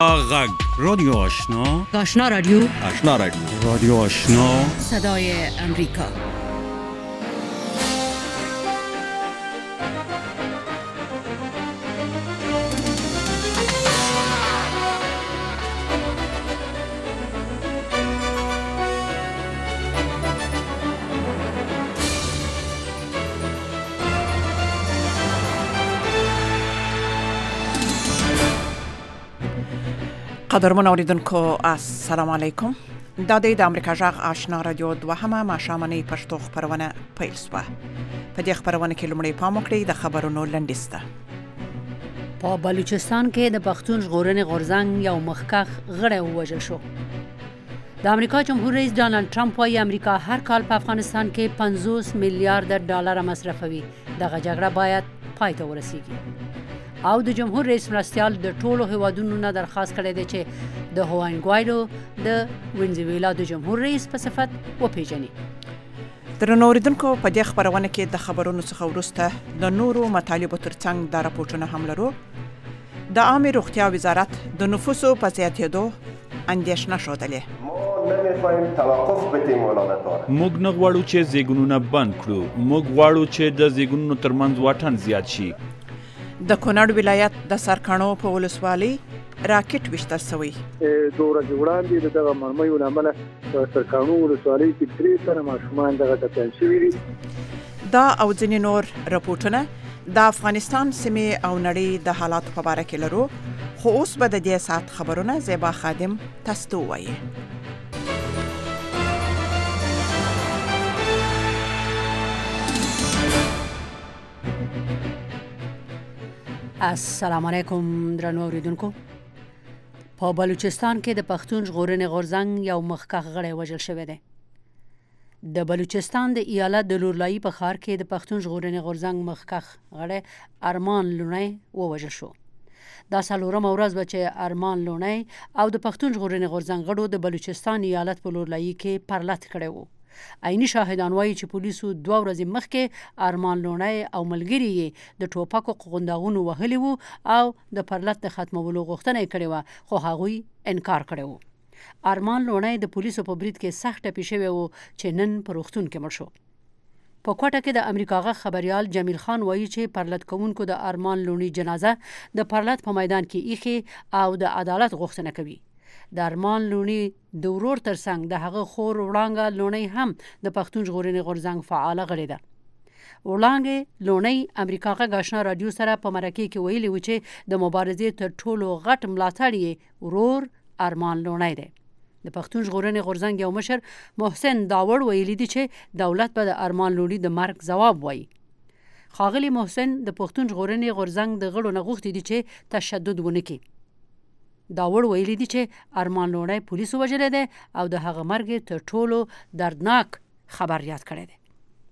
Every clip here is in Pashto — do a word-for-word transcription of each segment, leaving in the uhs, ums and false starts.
غگ رادیو آشنا آشنا رادیو آشنا رادیو رادیو آشنا صدای امریکا. قدرمن اوریدونکو السلام علیکم. دا د امریکا جغ آشنا رادیو دوهمه ماشامنۍ پښتو خبرونه پیل شوه. په دې خبرونه کې لومړی پام وکړئ د خبرونو لنډیسته. په بلوچستان کې د پښتون ژغورنې غورځنګ یو مخکښ غړی ووژل شو. د امریکا جمهور رئیس ډانلډ ټرمپ وايي امریکا هر کال په افغانستان کې پنځوس میلیارډ ډالر مصرفوي. دغه جګړه باید پای ته ورسیږي. او د جمهور رئیس مرستیال د ټولو هیوادونو نه درخواست کړی دی چې د هوان ګوایډو د وینزویلا د جمهور رئیس په صفت وپیژني. درنو اوریدونکو په دې خبرونه کې د خبرونو څخه وروسته د نورو مطالبو ترڅنګ د راپورټونو هم لرو. د عامه روغتیا وزارت د نفوسو په زیاتېدو اندېښنه ښودلې. موږ نه غواړو چې زیږونونه بند کړو. موږ غواړو چې د زیږونونو ترمنځ واټن زیات شي. د کونړ ولایت د سرکانو په ولسوالۍ راکټ وشتل شوی. د ورځې وړاندې دغه مرمۍ ولامله د سرکانو ولسوالۍ کې درې تنه ماشومان دغه ټپیان شوي دي. دا او ځینې نور راپورټونه د افغانستان سیمې او نړۍ د حالاتو په اړه کې لرو. خو اوس به د دې ساعت خبرونه زیبا خادم تاسو ته وایي. السلام علیکم درنو اوریدونکو. په بلوچستان کې د پښتون ژغورنې غورځنګ یو مخکښ غړی وژل شوی دی. د بلوچستان د ایالت د لورلایي په ښار کې د پښتون ژغورنې غورځنګ مخکښ غړی ارمان لونی ووژل شو. دا څلورمه ورځ وه چې ارمان لونی او د پښتون ژغورنې غورځنګ غړو د بلوچستان ایالت په لورلایي کې پرلت کړی و. عیني شاهدان وایي چې پولیسو دوه ورځې مخکې ارمان لونی او ملګري یې د ټوپکو قغنداغونو وهلي وو او د پرلت د ختمولو غوښتنه یې کړې وه، خو هغوی انکار کړی و. ارمان لونی د پولیسو په برید کې سخت ټپي شوی و چې نن په روغتون کې مړ شو. په کوټه کې د امریکا غږ خبریال جمیل خان وایي چې پرلت کوونکو د ارمان لونی جنازه د پرلت په میدان کې ایښې او د عدالت غوښتنه کوي. د ارمان لونی د ورور ترڅنګ د هغه خور وړانګه لونی هم د پښتون ژغورنې غورځنګ فعاله غړې ده. وړانګې لونی امریکا غږ آشنا رادیو سره په مرکه کې ویلي و چې د مبارزې تر ټولو غټ ملاتړ یې ورور ارمان لونی دی. د پښتون ژغورنې غورځنګ یو مشر محسن داوړ ویلي دی چې دولت به د ارمان لونی د مرګ ځواب وایي. ښاغلي محسن د پښتون ژغورنې غورځنګ د غړو نه غوښتي دي چې تشدد ونه کړي. داوړ ویلي دی چې ارمان لونی پولیسو وژلی دی او د هغه مرګ تر ټولو دردناک خبر یاد کړی دی.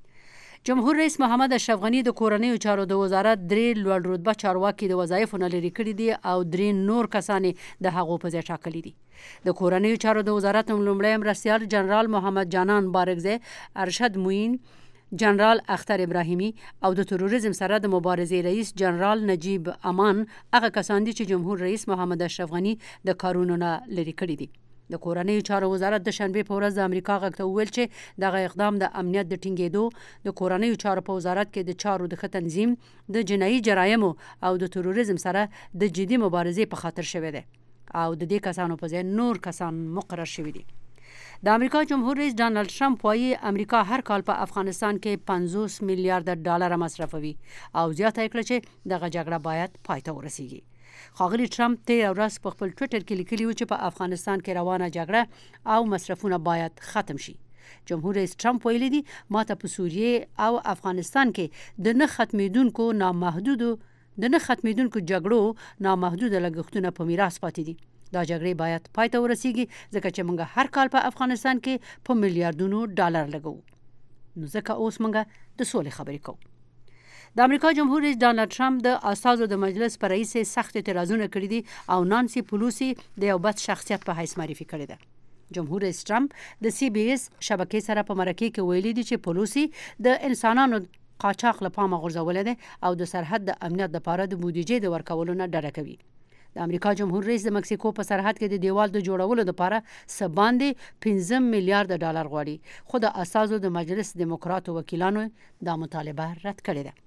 جمهور رئیس محمد اشرف غني د کورنیو چارو د وزارت درې لوړ رتبه چارواکي د وظایفو نه لرې کړي دي او درې نور کسان د هغو په ځای ټاکلي دي. د کورنیو چارو د وزارت لومړی مرستیال جنرال محمد جانان بارکزی، ارشد موین، جنرال اختر ابراهیمی او د تروریزم سره د مبارزې رئیس جنرال نجیب امان هغه کسان دي چې جمهور رئیس محمد اشرف غني د کارونو نه لرې کړي دي. د کورنیو چارو وزارت د شنبې په ورځ د امریکا غږ ته وویل چې دغه اقدام د امنیت د ټینګېدو، د کورنیو چارو په وزارت کې د چارو د ښه تنظیم، د جنایي جرایمو او د تروریزم سره د جدي مبارزې په خاطر شوی دی او د دې کسانو په ځای نور کسان مقرر شوي دي. د امریکا جمهور رئیس ډانلډ ټرمپ وايي امریکا هر کال په افغانستان کې پنځوس میلیارډ ډالر مصرفوي او زیاته کړه چې دغه جګړه باید پای ته ورسیږي. ښاغلي ټرمپ تېره ورځ په خپل ټویټر کې لیکلي و چې په افغانستان کې روانه جګړه او مصرفونه باید ختم شي. جمهور رئیس ټرمپ ویلي دي ماته په سوریې او افغانستان کې د نه ختمېدونکو نامحدودو د نه ختمېدونکو جګړو نامحدوده لګښتونه په میراث پاتې دي. دا جګړې باید پای ته ورسیږي ځکه چې موږ هر کال په افغانستان کې په میلیارډونو ډالر لګوو. نو ځکه اوس موږ د سولې خبرې کوو. د امریکا جمهور رئیس ډانلډ ټرمپ د استازو د مجلس په رئیس سخت اعتراضونه کړي دي او نانسي پلوسی د یو بد شخصیت په حیث معرفي کړې ده. جمهور رئیس ټرمپ د سی بی اس شبکې سره په مرکه کې ویلي دي چې پلوسی د انسانانو قاچاق له پامه غورځولی دی او د سرحد د امنیت لپاره د بودیجې د ورکولو نه ډډه کوي. د امریکا جمهور رئیس د مکسیکو په سرحد کې د دیوال د جوړولو لپاره څه باندې پنځه میلیارډ ډالر غواړي، خو د اساسو د مجلس دیموکراتو وکیلانو دا مطالبه رد کړې ده.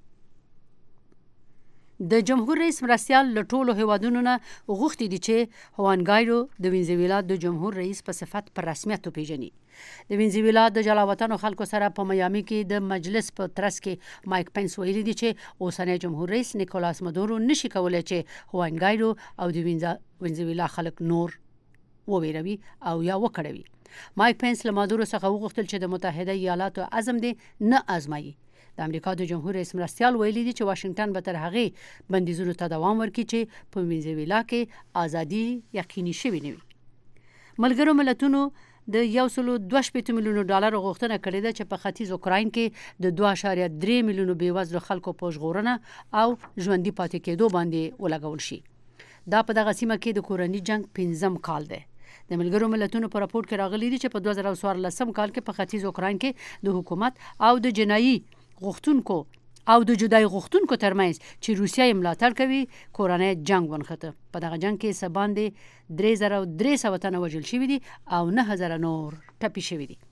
د جمهور رئیس مرستیال له ټولو هیوادونو نه غوښتي دي چې هوان ګایرو د وینزویلا د جمهور رئیس په صفت په رسمیت وپیژني. د وینزویلا د جلاوطنو خلکو سره په میامي کې د مجلس په ترڅ کې مایک پنس ویلي دي چې اوسنی جمهور رئیس نیکولاس مادورو نشي کولای چې هوان ګایرو او د وینزویلا خلک نور وویروي او یا وکړوي. مایک پنس له مادورو څخه وغوښتل چې د متحده ایالاتو عزم دی نه ازمایي. د امریکا د جمهور رئیس مرستیال ویلي دي چې واشنگټن به تر هغې بندیزونو ته دوام ورکړي چې په وینزویلا کې ازادي یقیني شوې نه وي. ملګرو ملتونو د یو سلو دوه شپېته میلیونو ډالرو غوښتنه کړې ده چې په ختیځ اوکراین کې د دوه اعشاریه درې میلیونو بېوزلو خلکو په ژغورنه او ژوندي پاتې کېدو باندې ولګول شي. دا په دغه سیمه کې د کورني جنگ پنځم کال دی. د ملګرو ملتونو په راپور کې راغلي دي چې په دوه زره څوارلسم کال کې په ختیځ اوکراین کې د حکومت او د جنایي غوښتونکو او د جدای غوښتونکو ترمنځ چې روسیه یې ملاتړ کوي کورنی جنگ ونښته. په دغه جنگ کې څه باندې درې زره درې سوه تنه وژل شوي دي او نه زره نور ټپي شوي دي.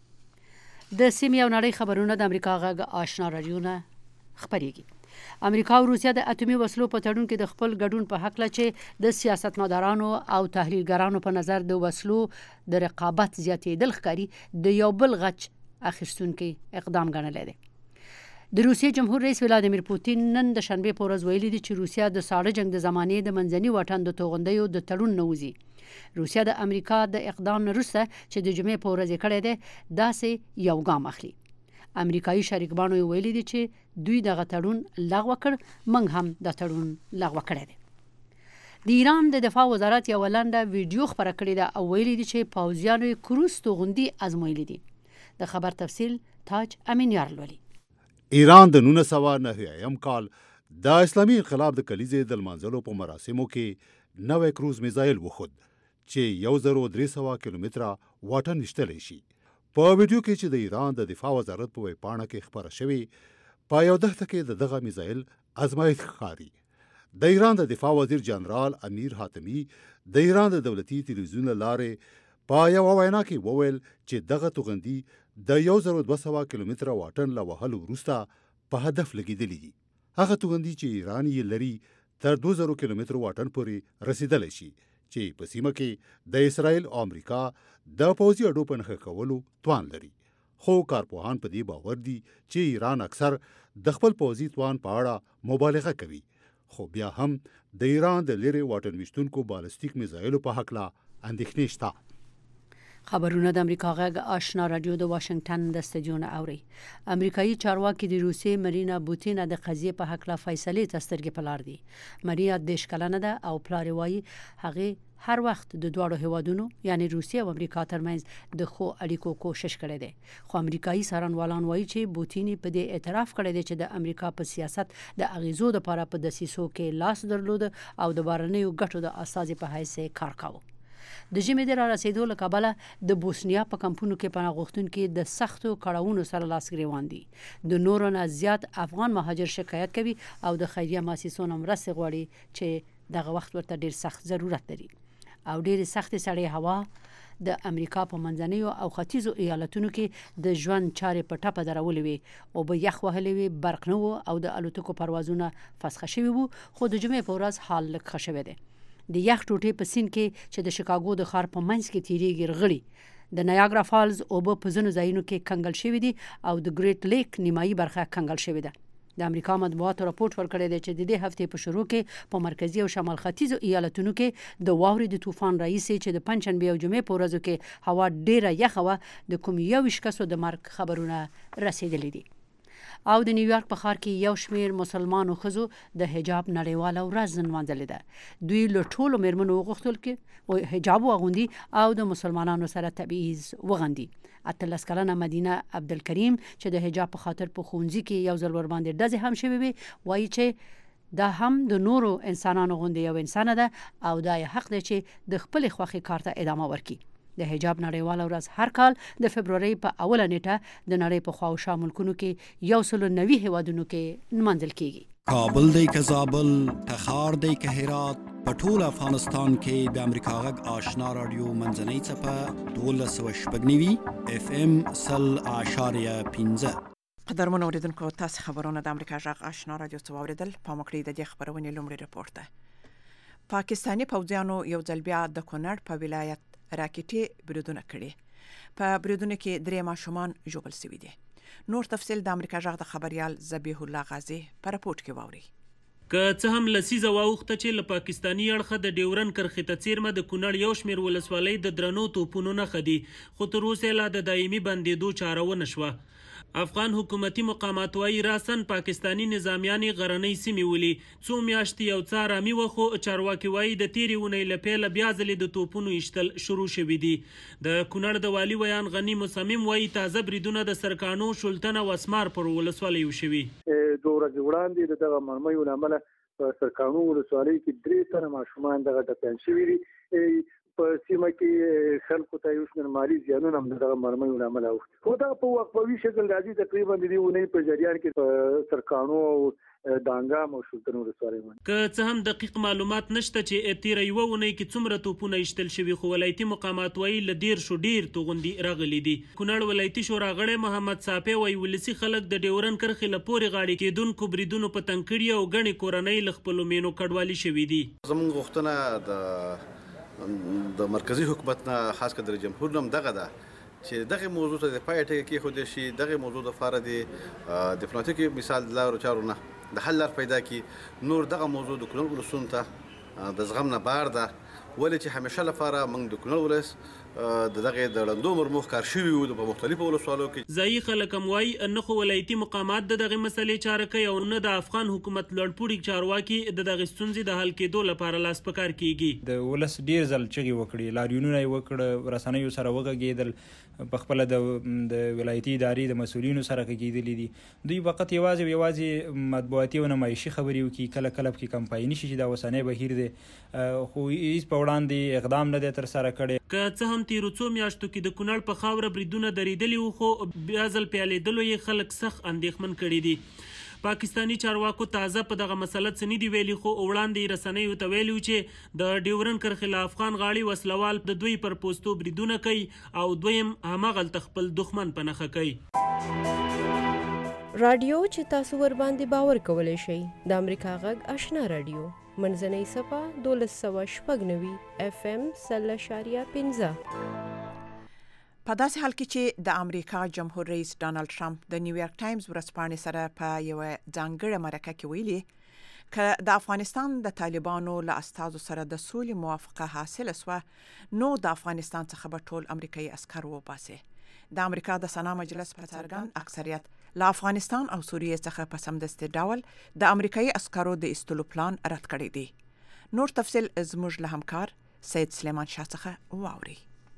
د سیمې او نړۍ خبرونه د امریکا غږ آشنا راډیو نه خپرېږي. امریکا او روسیه د اټومي وسلو په تړون کې د خپل ګډون په حق چې د سیاستمدارانو او تحلیلګرانو په نظر د وسلو د رقابت زیاتېدل ښکاري د یو بل غچ اخیستونکي اقدام ګڼلی دی. د روسیې جمهور رئیس ولادیمیر پوتین نن د شنبې په ورځ ویلي دي چې روسیه د ساړه جنگ د زمانې د منځني واټن د توغندیو د تړون نه وځي. روسیه د امریکا د اقدام نه وروسته چې د جمعې په ورځ یې کړی دی داسې یو ګام اخلي. امریکایي شریکبانو یې ویلي دي چې دوی دغه تړون لغوه کړ، موږ هم دا تړون لغوه کړی دی. د ایران د دفاع وزارت یوه لنډه ویډیو خپره کړې ده او ویلي دي چې پوځیانو یې کروز توغندي ازمویلي دي. د خبر تفصیل تاج امینیار لولي. ایران د نولس سوه نهه ایم کال د اسلامي انقلاب د کلیزې د لمانځلو په مراسمو کې نوی کروز میزایل وخود چې یو زرو درې سوه کیلومتره واټن ویشتلی شي. په ویډیو کې چې د ایران د دفاع وزارت په ویبپاڼه کې خپره شوې په یو دښته کې د دغه میزایل ازمایښت ښکاري. د ایران د دفاع وزیر جنرال امیر حاتمي د ایران د دولتي تلویزیون له لارې په یوه وینا کې وویل چې دغه توغندي د یو زرو دوه سوه کیلومتره واټن له وهلو وروسته په هدف لګېدلي دي. هغه توغندي چې ایران یې لري تر دوه زرو کیلومترو واټن پورې رسیدلی شي چې په سیمه کې د اسرائیل او امریکا د پوځي اډو په نښه کولو توان لري. خو کارپوهان په دې باور دي چې ایران اکثر د خپل پوځي توان په اړه مبالغه کوي، خو بیا هم د ایران د لرې واټن ویشتونکو بالستیک میزایلو په هکله اندېښنې شته. خبرونه د امریکا غږ آشنا راډیو د واشنگټن د استدیو نه اوري. امریکایي چارواکي د روسیې مرینا بوتینا د قضیې په هکله فیصلې ته سترګې په لار دي. مرینا دېرش کلنه ده او پلار یې وایي هغې هر وخت د دواړو هیوادونو یعنی روسیې او امریکا ترمنځ د ښو اړیکو کوشش کړی دی. خو امریکایي څارنوالان وایي چې بوتیني په دې اعتراف کړی دی چې د امریکا په سیاست د اغیزو لپاره په دسیسو کې لاس درلود او د بهرنیو ګټو د استازي په حیث کار کاوه. د ژمي د را رسېدو له کبله د بوسنیا په کمپونو کې پناه غوښتونکي د سختو کړاوونو سره لاس ګرېوان دي. د نورو نه زیات افغان مهاجر شکایت کوي او د خیریه مؤسسو نه مرستې غواړي چې دغه وخت ورته ډېر سخت ضرورت لري. او ډېرې سختې سړې هوا د امریکا په منځنیو او ختیځو ایالتونو کې د ژوند چارې په ټپه درولې وې، اوبه یخ وهلې وې، برق نه و او د الوتکو پروازونه فسخه شوي وو. خو د جمعې په ورځ حال لږ ښه شوی دی. د یخ ټوټې په سیند کې چې د شیکاګو د ښار په منځ کې تیریږي رغړي. د نایاګرا فالز اوبه په ځینو ځایونو کې کنګل شوي دي او د ګریټ لیک نیمایي برخه کنګل شوې ده. د امریکا مطبوعاتو راپورټ ورکړی دی چې د دې هفتې په شروع کې په مرکزي او شمال ختیځو ایالتونو کې د واورې د طوفان راهیسې چې د پنجشنبې او جمعې په ورځو کې هوا ډېره یخه وه د کوم یوویشت کسو د مرګ خبرونه رسېدلي دي. او د نیویارک په ښار کې یو شمېر مسلمانو ښځو د حجاب نړیواله ورځ نمانځلې ده. دوی له ټولو مېرمنو وغوښتل چې حجاب واغوندي او د مسلمانانو سره تبعیض وغندي. اتلس کلنه مدینه عبدالکریم چې د حجاب په خاطر په ښوونځي کې یو ځل ورباندې ډزې هم شوې وې، وایي چې دا هم د نورو انسانانو غوندې یو انسانه ده او دا یې حق دی چې د خپلې خوښې کار ته ادامه ورکړي. د حجاب نړیواله ورځ هر کال د فبرورۍ په اوله نیټه د نړۍ په خواوشا ملکونو کې یو سلو نوي هیوادونو کې نمانځل کیږي. کابل دی که زابل، تخار دی که هرات، په ټول افغانستان کې د امریکا غږ آشنا رادیو منځنۍ څپه دولس سوه شپږ نوي اف ام سل اعشاریه پنځه. قدرمن اوریدونکو، تاسو خبرونه د امریکا غږ آشنا رادیو څخه واوریدل. په مکړې د دې خبرونې لومړی رپورټ ده. پاکستاني پوځیانو یو ځل بیا د کونړ په ولایت راکټي بریدونه کړي. په بریدونه کې درې ماشومان ژوبل شوي دي. نور تفصیل د امریکا غږ د خبريال ذبیح الله غازی په رپورټ کې واوري. که څه هم لسیزه واوخته چې له پاکستاني اړخه د ډیورن کرښې ته څیرمه د کونړ یو شمېر ولسوالۍ د درنو توپونو نښه دي، خو تر اوسه لا د دایمي بندېدو چاره ونه شوه. افغان حکومتي مقامات وایي راسن پاکستاني نظامیانې غرنۍ سیمې ولي. څو میاشتې یو څه ارامي وه، خو چارواکي وایي د تېرې اونۍ له پیله بیا ځلې د توپونو ایشتل شروع شوي دي. د کونړ د والي ویان غني مصمم وایي تازه بریدونه د سرکانو، شلتن او اسمار پر ولسوالیو شوي. دوه ورځې وړاندې د دغه مرمیو له امله په سرکانو ولسوالۍ کې درې تنه ماشومان دغه ټپیان شوي دي. په سیمه کې خلکو ته یو شمېر مالي زیانونه هم دغه مرمیو له امله اوښتي، خو دا په وقفوي شکل راځي. تقریبا د دې اونۍ په جریان کې په سرکانو او دانګام او شلتن ولسوالۍ باندې که څه هم دقیق معلومات نشته چې تېره یوه اونۍ کې څومره توپونه ایشتل شوي، خو ولایتي مقامات وایي له دېرشو ډېر توغندي راغلي دي. کونړ ولایتي شورا غړی محمد صافی وایي ولسي خلک د ډیورن کرښې له پورې غاړې کېدونکو بریدونو په تنګ کړي او ګڼې کورنۍ له خپلو مینو کډوالي شوي دي. زموږ غوښتنه د د مرکزی حکومت نه، خاص کر د جمهور نوم دغه ده چې دغه موضوع ته د پای ټکی کېښودل شي. دغه موضوع دپاره د ډیپلوماتیکي مثال د لارو چارو نه د حل لار پیدا کړي. نور دغه موضوع د کونړ ولسونو ته د زغم نه بار ده، ولې چې همیشه لپاره موږ د کونړ ولس د دغه د ړندو مرموخ کار شوي وو په مختلفو ولسوالو کې. ځایي خلک هم وایي نه خو ولایتي مقامات د دغې مسلې چاره کوي او نه د افغان حکومت لوړپوړي چارواکي د دغې ستونزې د حل کېدو لپاره لاس په کار کیږي. د ولس ډېر ځل چغې وکړې، لاریونونه یې وکړه، رسنیو سره وغږېدل، په خپله د ولایتي ادارې د مسؤلینو سره غږېدلي دي. دوی فقط یوازې یوازې مطبوعاتي او نمایشي خبرې وکړي، کله کله پکې کمپایني شي چې دا اوسنی بهیر دی، خو هېڅ په وړاندې اقدام نه دی ترسره کړی. که څه هم تېرو څو میاشتو کې د کونړ په خاوره بریدونه درېدلي وو، خو بیا ځل پیالېدلو یې خلک سخت اندېښمن کړي دي. پاکستاني چارواکو تازه په دغه مسله څه نه دي ویلي، خو وړاندې یې رسنیو ته ویلي وو چې د ډیورن کرښې له افغان غاړې وسلوال د دوی پر پوستو بریدونه کوي او دویم هماغلته خپل دښمن په نښه کوي. رادیو چې تاسو ورباندې باور کولی شئ د امریکا غږ آشنا رادیو منځنۍ څپه دولس سوه شپږ نوي اف ام سل اعشاریه پنځه. په داسې حال کې چې د امریکا جمهور رئیس ډانلډ ټرمپ د نیویارک ټایمز ورځپاڼې سره په یوه ځانګړې مرکه کې ویلي که د افغانستان د طالبانو له استازو سره د سولې موافقه حاصله سوه نو د افغانستان څخه به ټول امریکایي عسکر وباسي. د امریکا د سنا مجلس په څرګند اکثریت له افغانستان او سوریې څخه په سمدستي ډول د امریکایي عسکرو د ایستلو پلان رد کړی دی. نور تفصیل زموږ له همکار سید سلیمان شاه څخه واوري.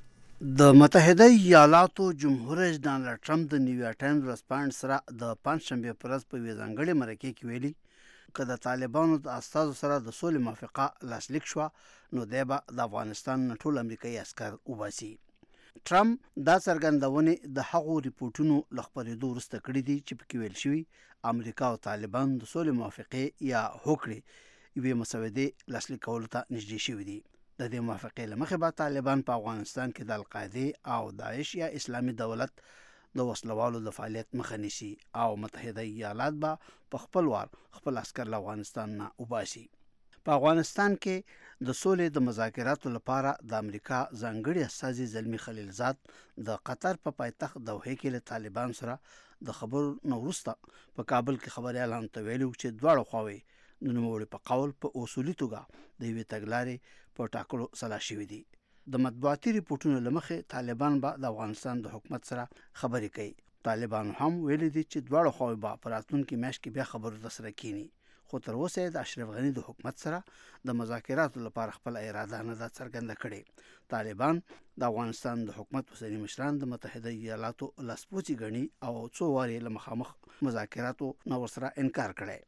د متحده ایالاتو جمهور رئیس ډانلډ ټرمپ د نیویارک ټایمز ورځپاڼې سره د پنجشنبې په ورځ په یوې ځانګړې مرکې کې ویلي که د طالبانو د استازو سره د سولې موافقه لاسلیک شوه نو دی به د افغانستان نه ټول امریکایي عسکر وباسي. ټرمپ دا څرګندونې د هغو ریپورټونو له خپرېدو وروسته کړي دي چې پکې ویل شوي امریکا او طالبان د سولې موافقې یا هوکړې یوې مسودې لاسلیک کولو ته نږدې شوي دي. د دې موافقې له مخې به طالبان په افغانستان کې د القاعدې او داعش یا اسلامي دولت د وسلوالو د فعالیت مخه نیسي او متحده ایالات به په خپل وار خپل عسکر له افغانستان نه وباسي. په افغانستان کې د سولې د مذاکراتو لپاره د امریکا ځانګړي استازي زلمي خلیلزاد د قطر په پایتخت دوحې کې له طالبان سره د خبرو نه وروسته په کابل کې خبریالانو ته ویلي چې دواړه خواوې د نوموړي په قول په اصولي توګه د یوې تګلارې په ټاکلو سلا شوي دي. د مطبوعاتي ریپورټونو له مخې طالبان به د افغانستان د حکومت سره خبرې کوي. طالبانو هم ویلي دي چې دواړه خواوې به په راتلونکي میاشت کې بیا خبرو ته سره کینی، خو تر اوسه د اشرف غني د حکومت سره د مذاکراتو لپاره خپل اراده نه ده څرګنده کړې. طالبان د افغانستان د حکومت اوسني مشران د متحده ایالاتو لاسپوڅي ګڼي او څو وارې له مخامخ مذاکراتو نه ورسره انکار کړی.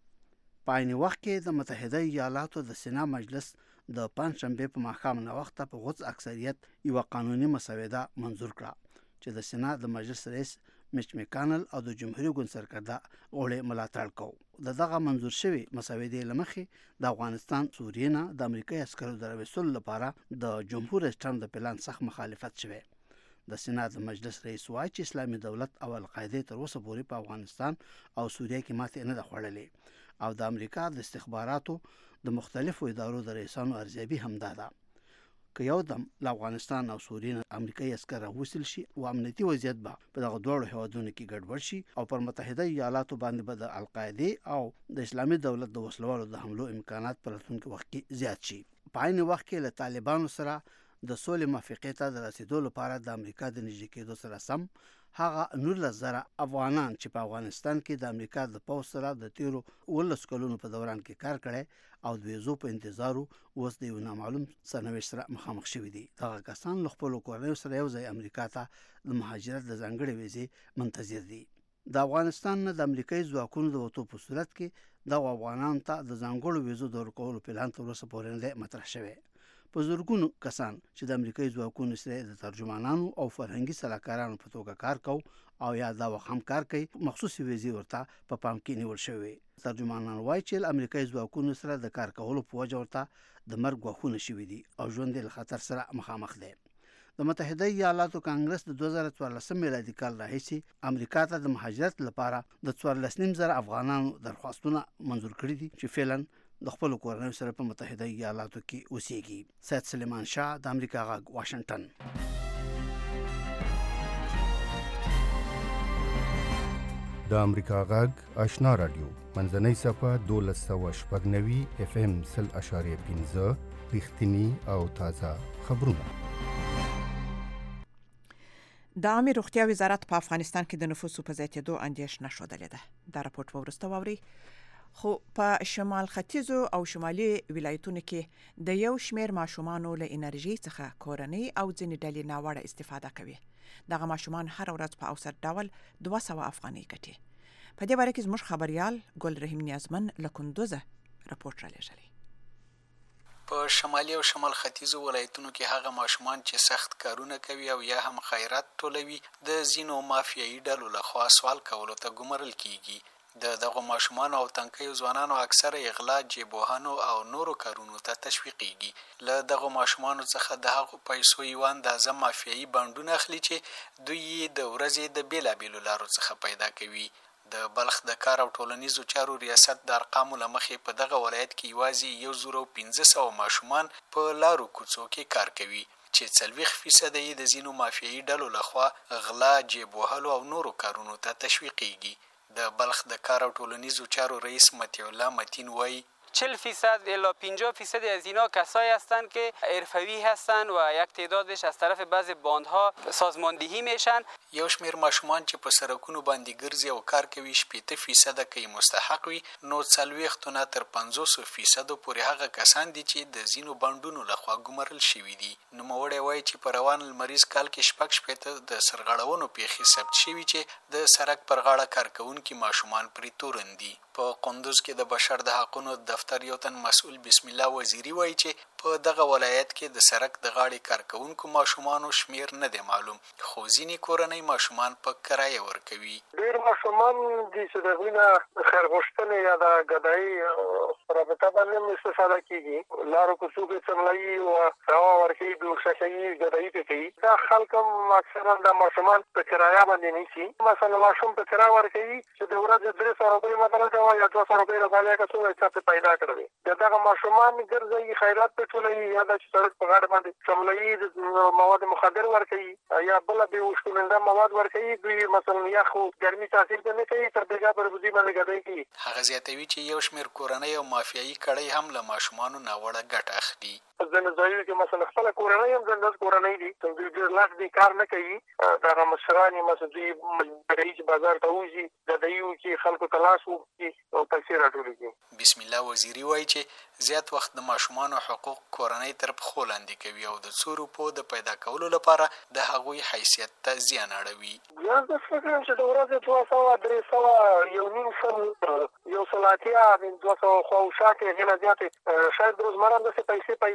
په عین وخت کې د متحده ایالاتو د سنا مجلس د پنجشنبې په ماښام ناوخته په غوڅ اکثریت یوه قانوني مسوده منظور کړه چې د سنا د مجلس رئیس میچ میکانل او د جمهوریت ګوند سرکرده غوړې ملاتړ کو د دغه منظور شوی مسودې لمخې د افغانستان سوریه نه د امریکای عسکرو د راوستلو لپاره د جمهور رئیس ټرمپ د پلان سخت مخالفت شوی د سېنات مجلس رئیس وایي چې اسلامي دولت او القاعده تر اوسه پورې په افغانستان او سوریه کې ماتې نه ده خوړلې او د امریکا د استخباراتو د مختلفو ادارو د رئیسانو ارزیابي همدا ده که یو دم له افغانستان او سوریې نه امریکایي عسکر راوستل شي او امنیتي وضعیت به په دغه دواړو هیوادونو کې ګډوډ شي او پر متحده ایالاتو باندې به د القاعده او د اسلامي دولت د وسلوالو د حملو امکانات په راتلونکي وخت کې زیات شي په عین وخت کې له طالبانو سره د سولې موافقې ته د رسیدو لپاره د امریکا د نږدې کېدو سره سم هغه نولس زره افغانان چې په افغانستان کې د امریکا د پوځ سره د تیرو اوولس کلونو په دوران کې کار کړی او د ویزو په انتظار اوس د یو نامعلوم سرنوشت سره مخامخ شوي دي دغه کسان له خپلو کورنیو سره یو ځای امریکا ته د مهاجرت د ځانګړې ویزې منتظر دي د افغانستان نه د امریکایي ځواکونو د وتو په صورت کې دغه افغانانو ته د ځانګړو ویزو د ورکولو پلان تر اوسه پورې نه دی مطرح شوی په زرګونو کسان چې د امریکایي ځواکونو سره د ترجمانانو او فرهنګي سلاکارانو په توګه کار کوي او یا دا هم کار کوي مخصوصي ویزې ورته په پام کې نیول شوی ترجمانان وایي چې امریکایي ځواکونو سره د کار کولو په وجه ورته د مرګ غوښتنه شوې دي او ژوند له خطر سره مخامخ دی د متحده ایالاتو کانګرس د دوه زره څوارلس میلادي کال راهیسې امریکا ته د مهاجرت لپاره د څوارلس نیم زره افغانانو درخواستونه منظور کړي دي چې فعلا د خپل کورنیو سره په متحده ایالاتو کې اوسېږي سید سلیمان شاه د امریکا غږ واشنگټن د امریکا غږ آشنا رادیو منځنۍ صفه دولس سوه شپږ نوي اف ام سل اشاریه پنځه رښتینی او تازه خبرونه د عامه روغتیا وزارت په افغانستان کې د نفوسو په زیاتېدو اندېښنه ښودلې ده دا راپورټ وروسته واوري خو په شمال ختیځو او شمالي ولایتونو کې د یو شمېر ماشومانو له انرژي څخه کورنۍ او ځینې ډلې ناوړه استفاده کوي دغه ماشومان هر ورځ په اوسط ډول دوه سوه افغانۍ ګټي په دې باره کې زموږ خبريال ګل رحیم نیازمن له کندوزه راپورټ رالیږلی په شمالي او شمال ختیځو ولایتونو کې هغه ماشومان چې سخت کارونه کوي او یا هم خیرات ټولوي د ځینو مافیایي ډلو لخوا سوال کولو ته ګمارل کیږي د دغه ماشومان او تنکیو ځوانانو اکثره اغلا جیبوهانو او نورو کارونو ته تشویقیږي له دغه ماشومانو څخه د هغو پیسو یو اندازه مافیایي بانډونه اخلي چې دوی د ورځې د بیلابیلو لارو څخه پیدا کوي د بلخ د کار او ټولنیزو چارو ریاست د ارقامو له مخې په دغه ولایت کې یوازې یو زر او پنځه سوه ماشومان په لارو کوڅو کې کار کوي چې څلوېښت فیصده یې د ځینو مافیایي ډلو لخوا غلا جیب وهلو او نورو کارونو ته تشویقیږي د بلخ د کار او ټولنیزو چارو رئیس مطیع الله متین وایي چهل فیصد الی پنجاه فیصد از اینا کسایی هستند که حرفه‌ای هستند و یک تعدادش از طرف بعضی باندها سازماندهی میشن. یو شمیر ماشومان چې په سرکونو باندې ګرځي او کار کوي شپېته فیصد کې مستحق وي نو څلوېښت نه تر پنځوس فیصد پورې هغه کسان دي چې د ځینو بانډونو لخوا ګمارل شوي دي. نوموړی وایي چې په روان لمریز کال کې شپږ شپېته د سرغړونو پیښې ثبت شوي چې د سرک پر غاړه کار کوونکي ماشومان پرې تورن دي. په قندوز کې د بشر د حقونو دفتر یو تن مسؤل بسم الله وزیری وایي چې په دغه ولایت کې د سرک د غاړې کار کوونکو ماشومانو شمیر نه دی معلوم خو ځینې کورنۍ ماشومان په کرایه ورکوي. ډېر ماشومان دي چې د هغوی نه خیر غوښتنې یا د ګدایي رابطه باندې استفاده کېږي لارو کوڅو کې څملایي او هوا ورکوي بلوکشه کوي ګدایي پې کوي. دا خلک هم اکثرا د ماشومان په کرایه باندې نیسي. مثلا ماشوم په کرایه ورکوي چې د ورځې درې سوه روپۍ مثلا یا دوه سوه روپۍ رسالې که څومره حساب پې پیدا کړی د دغه ماشومان ګرځوي خیرات پې ټولوي یا دا چې سړک په غاړه باندې څملایي مواد مخدر ورکوي یا بله بېهوشکننده مواد ورکوي. دوی مثلا یخ او ګرمي تاثیر ته نه کوي تر بېګا پر بوځي باندې ګدۍ کوي. هغه زیاتوي چې یو شمېر کورنۍ او مافیایي کړۍ هم له ماشومانو ناوړه ګټه اخلي. ځینې ځایونو کې مثلا خپله کورنۍ هم ځندس کورنۍ دي دوی ډېر لاس دي کار نه کوي. دغه مشران یې مثلا دوی مجبوروي چې بازار ته وځي ګدایي وکړي خلکو ته لاس وکړي او پیسې راټولې کړي. بسم الله وزیری وایي چې زیات وخت د ماشومانو حقوق کورنۍ تر پښو لاندې کوي او د څو روپو د پیدا کولو لپاره د هغوی حیثیت ته زیان اړوي. بیا زه فکر یم چې د ورځې دوه سوه درې سوه یو نیم سل یو سل اتیا دوه سوه خواوشا کې هغې نه زیاتې شاید روزمره همداسې پیسې پیدا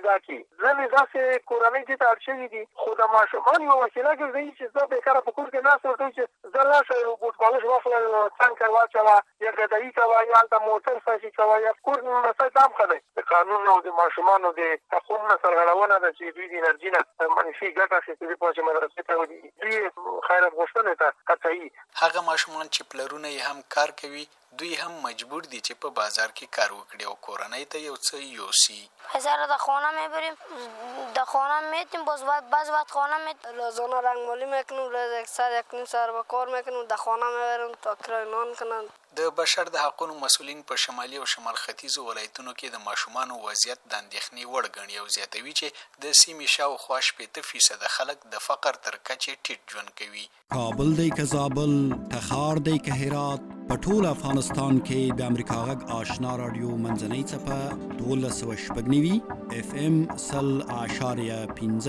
ابتدا کې ځنې داسې کورنۍ دې ته اړ شوي دي خو د ماشومان یوه وسیله ګرځوي چې زه بېکاره په کور کې ناست ورته چې زه لاړ یو بوټ پالش واخله څنګ واچوه یا ګدایي کوه یا هلته موټر ساسي کوه یا کور مسایل دا هم ښه دی د قانون او د ماشومانو د حقونو نه سرغړونه ده چې دوی د انرژي نه منفي ګټه اخیستې دي چې مدرسې ته ودي دوی خیرات غوښتنې ته قطعي هغه ماشومان چې پلرونه یې هم کار کوي دوی هم مجبور دي چې په بازار کې کار وکړي او کورنۍ ته یو څه یوسي. پسر در خانه میبریم در خانه میتیم باز بعض وقت خانه میتیم روزانه رنگمالی میکنیم روز یک ساعت یک نیم ساعت به کار میکنیم در خانه میبریم تا کرایه نان کنن. د بشر د حقوقو مسؤلین په شمالي او شمال ختیځو ولایتونو کې د ماشومانو وضعیت د اندېښنې وړ ګڼي او زیاتوي چې د سیمې شاوخوا شپېته فیصده خلک د فقر تر کچې ټیټ ژوند کوي. کابل دی که زابل، تخار دی که هرات، په ټول افغانستان کې د امریکا غږ آشنا رادیو منځنۍ څپه دولس سوه شپږ نوي اف ام سل اعشاریه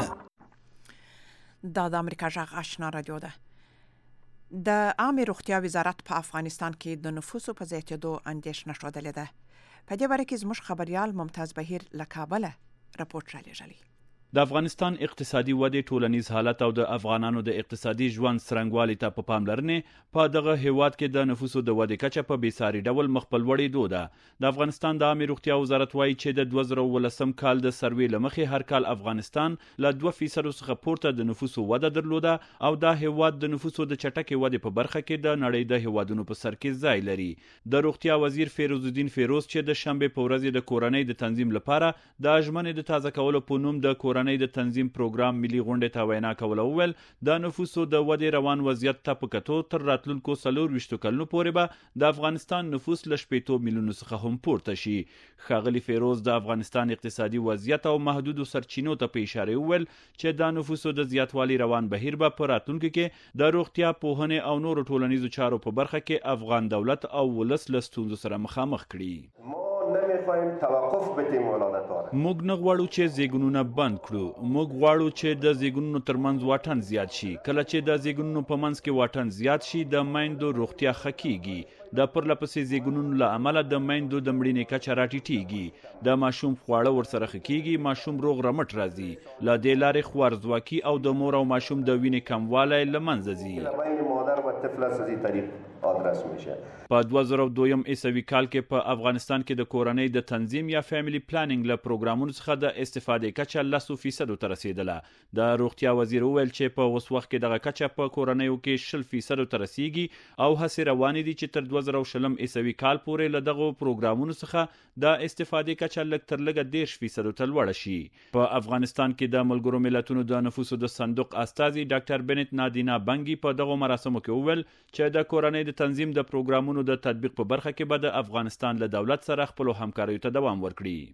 پنځه. دا د امریکا غږ آشنا رادیو ده. د عامه روغتیا وزارت په افغانستان کې د نفوسو په زیاتېدو اندېښنه ښودلې ده. په دې باره کې زموږ خبريال ممتاز بهیر له کابله راپورټ رالیږلی. د افغانستان اقتصادي ودې ټولنیز حالت او د افغانانو د اقتصادي ژوند څرنګوالي ته په پاملرنې په دغه هیواد کې د نفوسو د ودې کچه په بېساري ډول مخ په لوړېدو ده. د افغانستان د عامې روغتیا وزارت وایي چې د دوه زره اوولسم کال د سروې له مخې هر کال افغانستان له دوه فیصدو څخه پورته د نفوسو وده درلوده او دا هیواد د نفوسو د چټکې ودې په برخه کې د نړۍ د هیوادونو په سر کې ځای لري. د روغتیا وزیر فیروز الدین فیروز چې د شنبې په ورځ د کورنۍ د تنظیم لپاره د ژمنې د تازه کولو په نوم د کورنۍ د تنظیم پروګرام ملي غونډې ته وینا کوله وویل د نفوسو د ودې روان وضعیت ته په کتو تر راتلونکو څلور ویشتو کلونو پورې به د افغانستان نفوس له شپېتو میلیونو څخه هم پورته شي. ښاغلي فیروز د افغانستان اقتصادي وضعیت او محدودو سرچینو ته په اشاره وویل چې د نفوسو د زیاتوالي روان بهیر به په راتلونکي کې د روغتیا پوهنې او نورو ټولنیزو چارو په برخه کې افغان دولت او ولس له ستونزو سره مخامخ کړي. موږ نه غواړو چې زیږونونه بند کړو. موږ غواړو چې د زیږونونو ترمنځ واټن زیات شي. کله چې د زیږونونو په منځ کې واټن زیات شي د میندو روغتیا ښه کیږي. د پرلپسې زیږونونو له امله د میندو د مړینې کچه راټیټیږي. د ماشوم خواړه ورسره ښه کیږي. ماشوم روغ رمټ راځي. له دې لارې خوارځواکي او د مور او ماشوم د وینې کموالی له منځه ځي. په دوه زره دویم عیسوي کال کې په افغانستان کې د کورنۍ د تنظیم یا فیملی پلانینګ له پروګرامونو څخه د استفادې کچه لسو فیصدو ته رسیدله. د روغتیا وزیر وویل چې په اوس وخت کې دغه کچه په کورنیو کې شل فیصدو ته رسیږي او هڅې روانې دي چې تر دوه زره شلم عیسوي کال پورې له دغو پروګرامونو څخه د استفادې کچه لږ تر لږه دېرش فیصدو ته لوړه شي. په افغانستان کې د ملګرو ملتونو د نفوسو د صندوق استازي ډاکټر بنت نادینا بنګي په دغو مراسمو کې وویل چې د کورنۍ د تنظیم د پروګرامونو د تطبیق په برخه کې به د افغانستان له دولت سره خپلو همکاریو ته دوام ورکړي.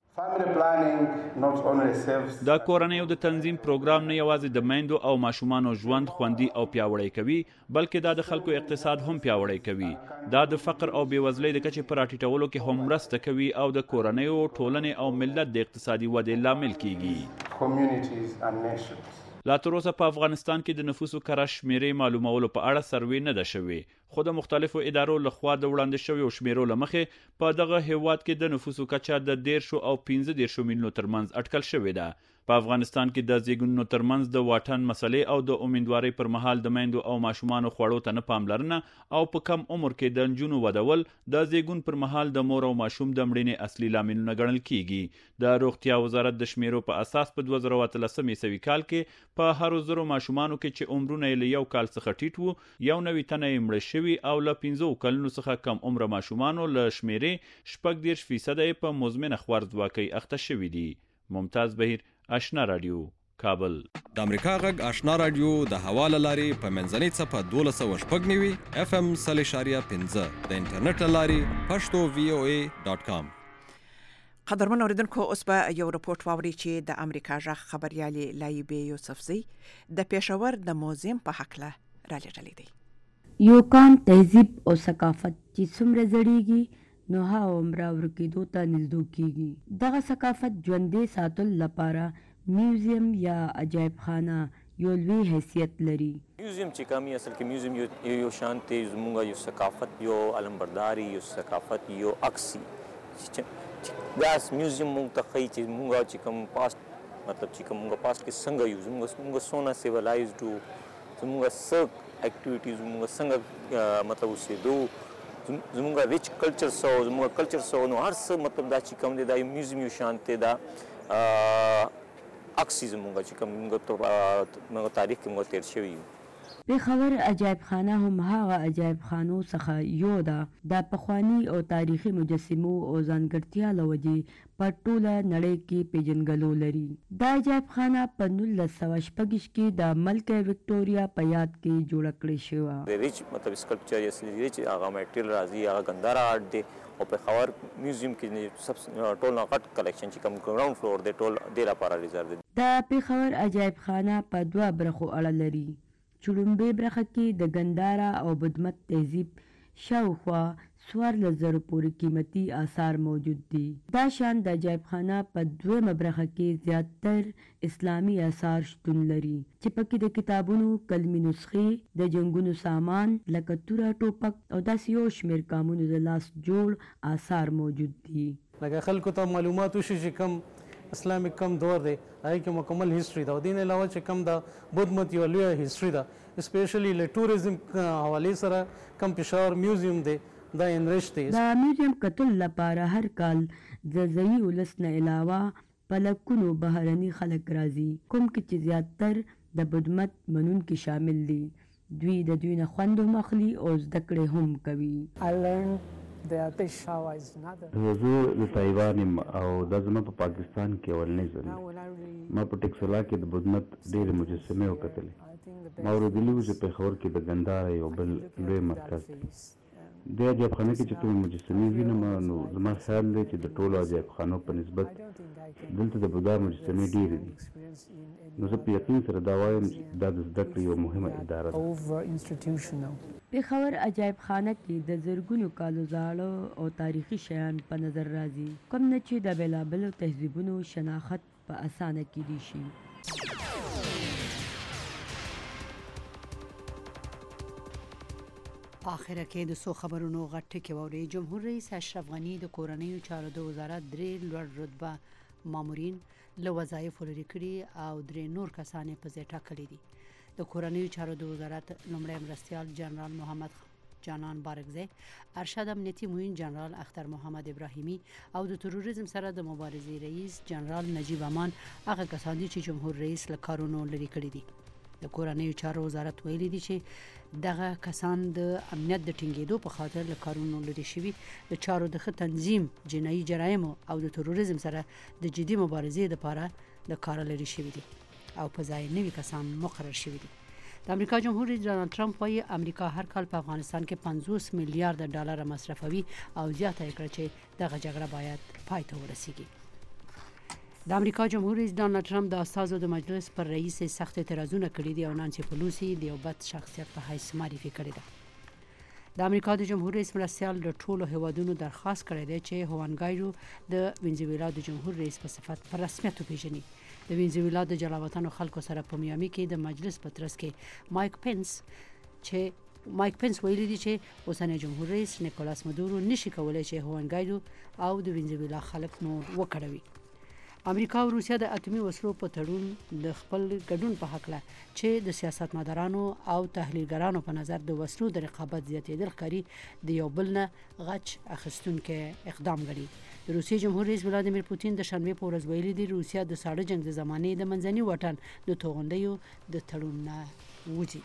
د کورنیو د تنظیم پروګرام نه یوازې د میندو او ماشومانو ژوند خوندي او پیاوړی کوي بلکې دا د خلکو اقتصاد هم پیاوړی کوي. دا د فقر او بېوزلۍ د کچې په راټیټولو کې هم مرسته کوي او د کورنیو ټولنې او ملت د اقتصادي ودې لامل کیږي. لا تر اوسه په افغانستان کې د نفوسو کره شمیرې معلومولو په اړه سروې نه ده شوې خو د مختلفو ادارو لخوا د وړاندې شویو شمیرو له مخې په دغه هیواد کې د نفوسو کچه د دېرشو او پنځه دېرشو میلیونو ترمنځ اټکل شوې ده. په افغانستان کې د زیږونونو ترمنځ د واټن مسلې او د امیندوارۍ پر مهال د میندو او ماشومانو خوړو ته نه پاملرنه او په کم عمر کې د نجونو ودول د زیږون پر مهال د مور او ماشوم د مړینې اصلي لاملونه ګڼل کیږي. د روغتیا وزارت د شمیرو په اساس په دوه زره اتلسم عیسوي کال کې په هرو زرو ماشومانو کې چې عمرونه یې له یو کال څخه ټیټ وو یو نوي تنه یې مړه شوي او له پنځو کلونو څخه کم عمره ماشومانو له شمیرې شپږ دېرش فیصده یې په مزمنه خوارځواکۍ اخته شوي دي. ممتاز بهیر، آشنا رادیو، کابل. د امریکا غږ آشنا رادیو د هوا له لارې په منځنۍ څپه دولس سوه شپږ نوي اف ام سل اشاریه پنځه د انټرنیټ له لارې پښتو وی او ای ډاټ کام. قدرمن اوریدونکو اوس به یو رپورټ واوري چې د امریکا غږ خبريالې لایبې یوسفزۍ د پېښور د موزیم په هکله رالیږلی دی. یو کان تهذیب او ثقافت چې څومره زړیږي نو هغومره ورکېدو ته نږدې کیږي. دغه ثقافت ژوندی ساتلو لپاره میوزیم یا عجایب خانه یو لوی حیثیت لري. میوزیم چې کوم اصل کې میوزیم یو یو شان ته زموږ یو ثقافت یو علمبرداري یو ثقافت یو عکسي داس میوزیم مونږ ته ښیي چې مونږ چې کوم پاست مطلب چې کومه پاس کې څنګه یو زموږ سونه سیویلایزډ وو زموږ څه اکټیویټیز موږ څنګه مطلب اوسېدو زموږ ریچ کلچر سو زموږ کلچر سو نو هر څه مطلب دا چې کوم دی دا میوزیم یو شان دی دا عکس زموږ چې کوم موږ تاریخ کې موږ تیر شوي یو پېښور عجایب خانه هم هغه عجایب خانو څخه یو ده د پخواني او تاریخي مجسمو او ځانګړتیا له وجې په ټوله نړۍ کې پیژنګلو لري دا عجایب خانه په نولس سوه شپږ کې د ملکه وکټوریا په یاد کې جوړه کړې شوه د ریچ مطلب سکلپچر یا چې هغه میټریل راځي هغه ګنداره آرټ دی او پېښور میوزیم کې سب ټول نه غټ کلیکشن چې کوم ګراوند فلور دی ټول ډېر لپاره ریزرو دی د پېښور عجایب خانه په دوه برخو اړه لري چړومبې برخه کې د ګنداره او بدمت تهذیب شاوخوا څوارلس زرو پورې قیمتي آثار موجود دي دا شان د عجایب خانه په دویمه برخه کې زیاتر اسلامي آثار شتون لري چې پکې د کتابونو کلمي نسخې د جنګونو سامان لکه توره ټوپک او داسې یو شمېر کامونو د لاس جوړ آثار موجود دي لکه خلکو ته معلومات وشي چې کم اسلامیک کم دور دی هغې کې مکمل هیسټري ده او دې نه علاوه چې کم د بدھ مت یوه لویه هیسټري ده اسپیشلی له ټوریزم حوالې سره کم پېښور میوزیم دی دا انریچ دی د میوزیم کتلو لپاره هر کال د ځایي ولس نه علاوه په لکونو بهرني خلک راځي کوم کې چې زیاتر د بدھ مت منونکي شامل دي دوی د دوی نه خوند هم اخلي او زده کړې هم کوي زه د تایوان یم او دا زما په پاکستان کې اولنی ځل ما په ټکسلا کې د بدھ مت ډېرې مجسمې وکتلې ما اورېدلي وو چې پېښور کې د ګنداره یو بل لوی مرکز دی د عجایب خانه کې چې کومې مجسمې وینم نو زما خیال دی چې د ټولو عجایب خانو په نسبت دلته د بودا مجسمې ډېرې دي نو زه په یقین سره دا وایم چې دا د زده کړې یوه مهمه اداره ده پېښور عجایب خانه کې د زرګونو کالو زاړه او تاریخي شیان په نظر راځي کوم نه چې د بېلابېلو تهذیبونو شناخت په اسانه کیدی شي په اخره کې د څو خبرونو غټ ټکي واورئ. جمهور رئیس اشرف غني د کورنیو چارو د وزارت درې لوړ رتبه مامورین له وظایفو لرې کړي او درې نور کسان یې په ځای ټاکلي دي. د کورنیو چارو د وزارت لومړی مرستیال جنرال محمد جانان بارکزی، ارشد امنیتي معین جنرال اختر محمد ابراهیمی او د تروریزم سره د مبارزې رئیس جنرال نجیب امان هغه کسان دي چې جمهور رئیس له کارونو لرې کړي دي. د کورنیو چارو وزارت ویلي دي چې دغه کسان د امنیت د ټینګېدو په خاطر له کارونو لرې شوي، د چارو د ښه تنظیم، جنایي جرایمو او د تروریزم سره د جدي مبارزې لپاره د کاره لرې شوي دي او په ځای نوي کسان مقرر شوي دي. د امریکا جمهور رئیس ډانلډ ټرمپ وايي امریکا هر کال په افغانستان کې پنځوس میلیارډ ډالر مصرفوي او زیاته کړه چې دغه جګړه باید پای ته ورسیږي. د امریکا جمهور رئیس ډانلډ ټرمپ د استازو د مجلس پر رئیس سخت اعتراضونه کړي دي او نانسي پلوسی د یو بد شخصیت په حیث معرفي کړې ده. د امریکا د جمهور رئیس مرستیال د ټولو هیوادونو درخواست کړی دی چې هوان ګایډو د وینزویلا د جمهور رئیس په صفت په رسمیت وپیژني. د وینزویلا د جلاوطنو خلکو سره په میامي کې د مجلس په ترڅ کې مایک پنس چې مایک پنس ویلي دي چې اوسنی جمهور رئیس نیکولاس مدورو نشي کولای چې هوان ګایډو او د وینزویلا خلک نور وکړوي. امریکا او روسیا د اټومي وسلو په تړون د خپل ګډون په حقله چې د سیاستمدارانو او تحلیلګرانو په نظر د وسلو د رقابت زیاتېدل ښکاري د یو بل نه غچ اخیستونکی اقدام ګڼي. د روسیې جمهور رئیس ولادیمیر پوتین د شنبې په ورځ ویلي دي روسیا د ساړه جنګ د زمانې د منځني واټن د توغندیو د تړون نه وځي.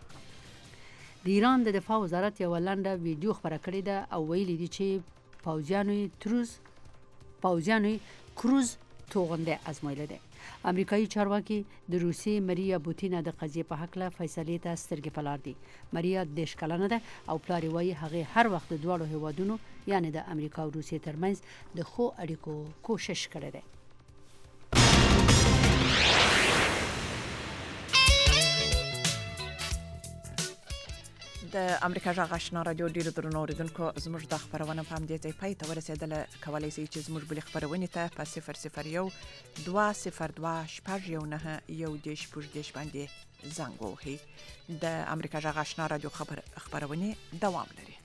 د ایران د دفاع وزارت یوه لنډه ویډیو خپره کړې ده او ویلي دي چې پوځیانو تروز پوځیانو کروز توغنده ازمایلی دی. امریکایي چارواکي د روسیې مریا بوتینا د قضیې په هکله فیصلې ته سترګې په لار دي. مریا دېرش کلنه ده او پلار یې وایي هغې هر وخت د دواړو هیوادونو یعنې د امریکا او روسیې ترمنځ د ښو اړیکو کوشش کړی دی. د امریکا غږ آشنا رادیو ډیرو درنو اوریدونکو زموږ د خبرونه په همدې ځای پای ته ورسېدله. کولی شئ چې زموږ بلې خپرونې ته په صفر صفر یو دوه صفر دوه شپږ یو نهه یو دېرش شپږ دېرش باندې زنګ ووهئ. د امریکا غږ آشنا رادیو خبرونې دوام لري.